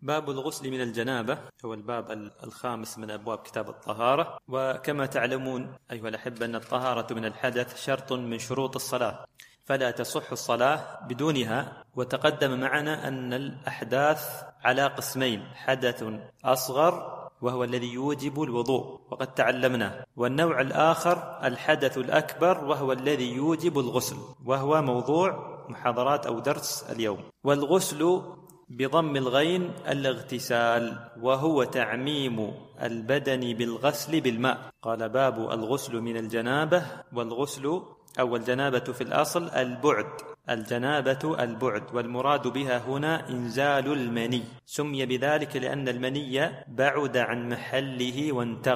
باب الغسل من الجنابة هو الباب الخامس من أبواب كتاب الطهارة. وكما تعلمون أيها الأحبة أن الطهارة من الحدث شرط من شروط الصلاة، فلا تصح الصلاة بدونها. وتقدم معنا أن الأحداث على قسمين: حدث أصغر وهو الذي يوجب الوضوء وقد تعلمناه، والنوع الآخر الحدث الأكبر وهو الذي يوجب الغسل، وهو موضوع محاضرات أو درس اليوم. والغسل بضم الغين الاغتسال، وهو تعميم البدن بالغسل بالماء. قال: باب الغسل من الجنابة. والغسل أو الجنابة في الأصل البعد، الجنابة البعد، والمراد بها هنا إنزال المني. سمي بذلك لأن المني بعد عن محله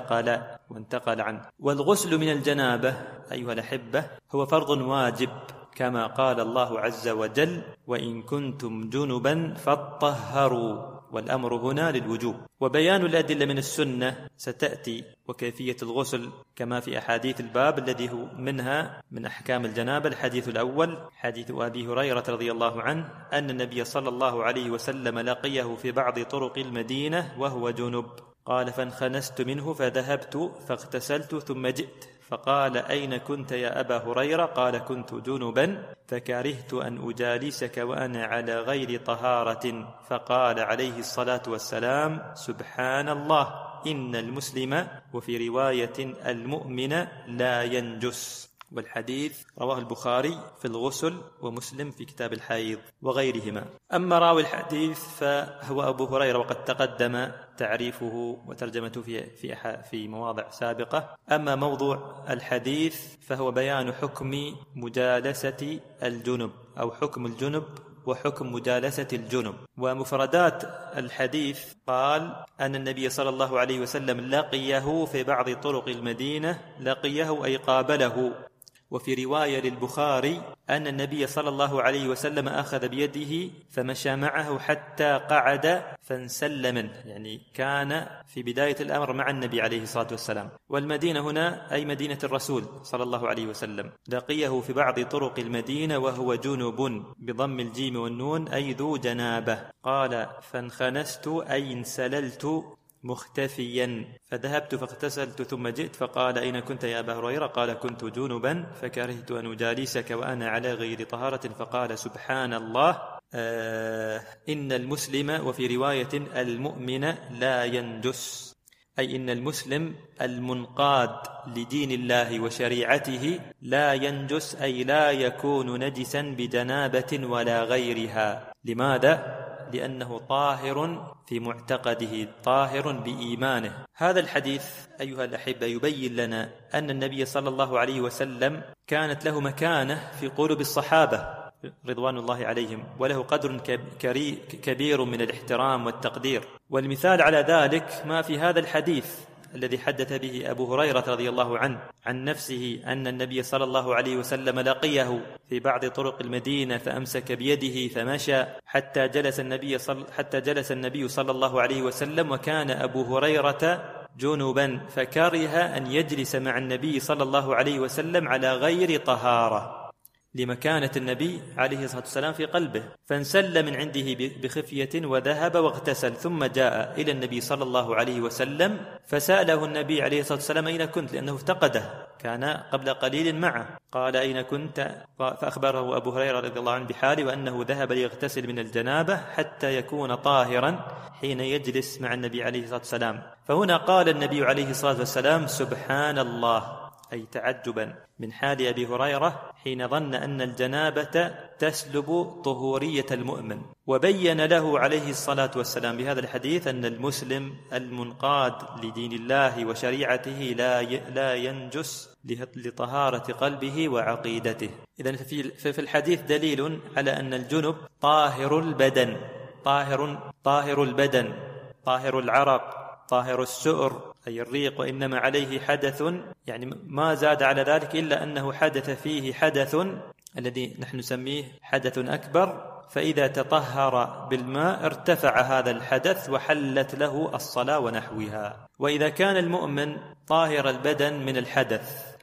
وانتقل عنه. والغسل من الجنابة أيها الأحبة هو فرض واجب، كما قال الله عز وجل: وإن كنتم جنبا فاطهروا، والأمر هنا للوجوب. وبيان الأدلة من السنة ستأتي، وكيفية الغسل كما في أحاديث الباب الذي هو منها من أحكام الجنابة. الحديث الأول حديث أبي هريرة رضي الله عنه أن النبي صلى الله عليه وسلم لقيه في بعض طرق المدينة وهو جنب، قال: فانخنست منه فذهبت فاغتسلت ثم جئت، فقال: أين كنت يا أبا هريرة؟ قال: كنت جنبا فكرهت أن أجالسك وأنا على غير طهارة. فقال عليه الصلاة والسلام: سبحان الله، إن المسلم، وفي رواية المؤمن، لا ينجس. والحديث رواه البخاري في الغسل ومسلم في كتاب الحيض وغيرهما. أما راوي الحديث فهو أبو هريرة، وقد تقدم تعريفه وترجمته في مواضع سابقة. أما موضوع الحديث فهو بيان حكم مجالسة الجنب، أو حكم الجنب وحكم مجالسة الجنب. ومفردات الحديث قال أن النبي صلى الله عليه وسلم لقيه في بعض طرق المدينة، لقيه أي قابله. وفي رواية للبخاري أن النبي صلى الله عليه وسلم أخذ بيده فمشى معه حتى قعد فانسل منه، يعني كان في بداية الأمر مع النبي عليه الصلاة والسلام. والمدينة هنا أي مدينة الرسول صلى الله عليه وسلم. لقيه في بعض طرق المدينة وهو جنب بضم الجيم والنون أي ذو جنابة. قال: فانخنست أي انسللت مختفيا، فذهبت فاغتسلت ثم جئت، فقال: أين كنت يا أبا هريرة؟ قال: كنت جنبا فكرهت أن أجالسك وأنا على غير طهارة. فقال: سبحان الله، إن المسلم، وفي رواية المؤمن، لا ينجس، أي إن المسلم المنقاد لدين الله وشريعته لا ينجس، أي لا يكون نجسا بجنابة ولا غيرها. لماذا؟ لأنه طاهر في معتقده، طاهر بإيمانه. هذا الحديث أيها الأحبة يبين لنا أن النبي صلى الله عليه وسلم كانت له مكانة في قلوب الصحابة رضوان الله عليهم، وله قدر كبير من الاحترام والتقدير. والمثال على ذلك ما في هذا الحديث الذي حدث به أبو هريرة رضي الله عنه عن نفسه أن النبي صلى الله عليه وسلم لقيه في بعض طرق المدينة فأمسك بيده فمشى حتى جلس النبي صلى الله عليه وسلم، وكان أبو هريرة جنبا فكره أن يجلس مع النبي صلى الله عليه وسلم على غير طهارة لمكانة النبي عليه الصلاة والسلام في قلبه، فانسل من عنده بخفية وذهب واغتسل، ثم جاء إلى النبي صلى الله عليه وسلم فسأله النبي عليه الصلاة والسلام: أين كنت؟ لأنه افتقده، كان قبل قليل معه. قال: أين كنت؟ فأخبره أبو هريرة رضي الله عنه بحاله، وأنه ذهب ليغتسل من الجنابة حتى يكون طاهرا حين يجلس مع النبي عليه الصلاة والسلام. فهنا قال النبي عليه الصلاة والسلام: سبحان الله، أي تعجبا من حال أبي هريرة حين ظن أن الجنابة تسلب طهورية المؤمن. وبين له عليه الصلاة والسلام بهذا الحديث أن المسلم المنقاد لدين الله وشريعته لا ينجس لطهارة قلبه وعقيدته. إذن في الحديث دليل على أن الجنب طاهر البدن، طاهر البدن، طاهر العرق، طاهر السؤر أي الريق، وإنما عليه حدث، يعني ما زاد على ذلك إلا أنه حدث فيه حدث الذي نحن نسميه حدث أكبر، فإذا تطهر بالماء ارتفع هذا الحدث وحلت له الصلاة ونحوها. وإذا كان المؤمن طاهر البدن من الحدث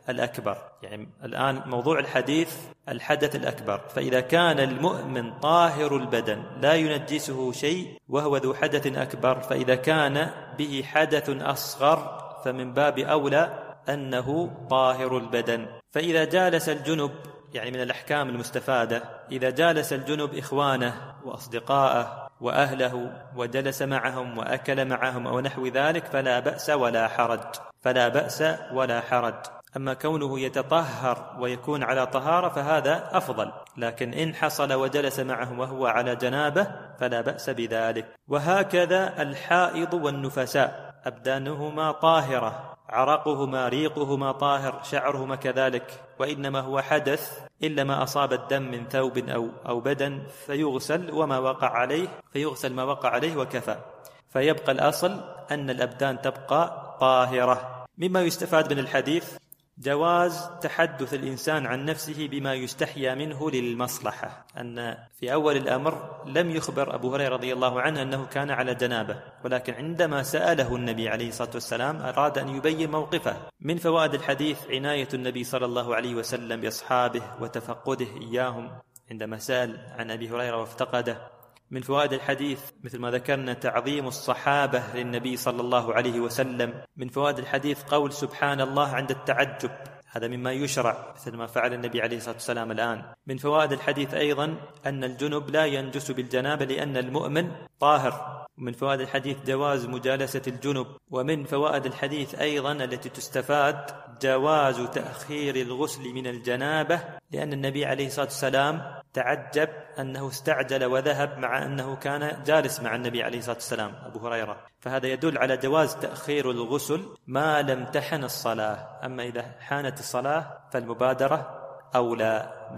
الأكبر. يعني الآن موضوع الحديث الحدث الأكبر، فإذا كان المؤمن طاهر البدن لا ينجسه شيء وهو ذو حدث أكبر، فإذا كان به حدث أصغر فمن باب أولى أنه طاهر البدن. فإذا جالس الجنب، يعني من الأحكام المستفادة، إذا جالس الجنب إخوانه وأصدقاءه وأهله وجلس معهم وأكل معهم أو نحو ذلك فلا بأس ولا حرج، فلا بأس ولا حرج. أما كونه يتطهر ويكون على طهارة فهذا أفضل، لكن إن حصل وجلس معهم وهو على جنابه فلا بأس بذلك. وهكذا الحائض والنفساء أبدانهما طاهرة، عرقهما ريقهما طاهر، شعرهما كذلك، وإنما هو حدث إلا ما أصاب الدم من ثوب أو بدن فيغسل وما وقع عليه، فيغسل ما وقع عليه وكفى. فيبقى الأصل أن الأبدان تبقى طاهرة. مما يستفاد من الحديث جواز تحدث الإنسان عن نفسه بما يستحيا منه للمصلحة، أن في أول الأمر لم يخبر أبو هريرة رضي الله عنه أنه كان على جنابه، ولكن عندما سأله النبي عليه الصلاة والسلام أراد أن يبين موقفه. من فوائد الحديث عناية النبي صلى الله عليه وسلم بأصحابه وتفقده إياهم عندما سأل عن أبي هريرة وافتقده. من فوائد الحديث مثل ما ذكرنا تعظيم الصحابة للنبي صلى الله عليه وسلم. من فوائد الحديث قول سبحان الله عند التعجب، هذا مما يشرع مثل ما فعل النبي عليه الصلاة والسلام الآن. من فوائد الحديث أيضا أن الجنب لا ينجس بالجنابة لأن المؤمن طاهر. ومن فوائد الحديث جواز مجالسة الجنب. ومن فوائد الحديث أيضا التي تستفاد جواز تأخير الغسل من الجنابة، لأن النبي عليه الصلاة والسلام تعجب أنه استعجل وذهب مع أنه كان جالس مع النبي عليه الصلاة والسلام أبو هريرة، فهذا يدل على جواز تأخير الغسل ما لم تحن الصلاة. أما إذا حانت الصلاة فالمبادرة أولى.